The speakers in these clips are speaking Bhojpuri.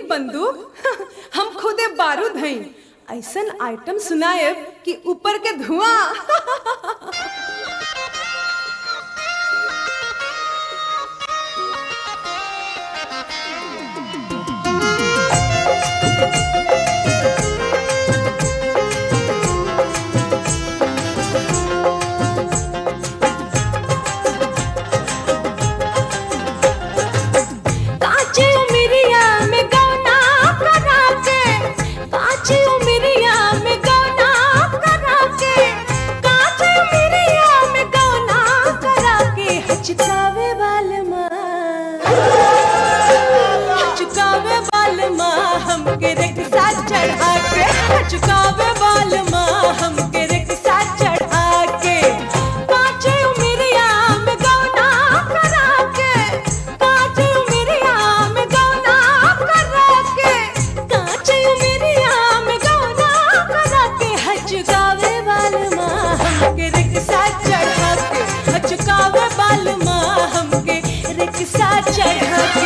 बंदूक हम खुदे बारूद हई। ऐसन आइटम सुनाएब कि ऊपर के धुआं। हमके रिक्शा चढ़ा के चुकावे बाल माँ हमके रिक्शा चढ़ा के काचे उमरिया में गौना करा के काचे उमरिया में गौना करा के काचे उमरिया में गौना करा के चुकावे बाल माँ हमके रिक्शा चढ़ा के चुकावे बाल माँ हमके रिक्शा चढ़ा के।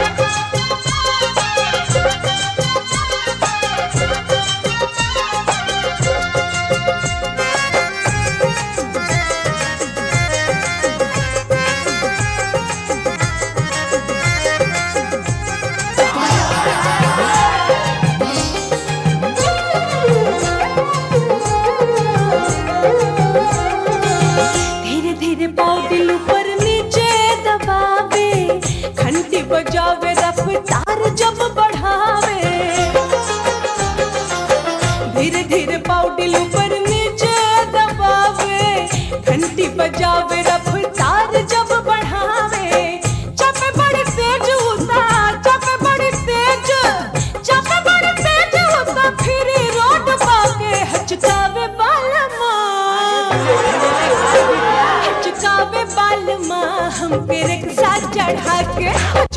बजावे रफ्तार जब बढ़ावे धीरे धीरे पाउडिल ऊपर नीचे दबावे घंटी बजावे रफ्तार जब बढ़ावे चपे बड़ी तेज होता चपे बड़ी तेज होता फिर रोड पाके हचकावे बाल माँ हमके रिक्शा चढ़ा के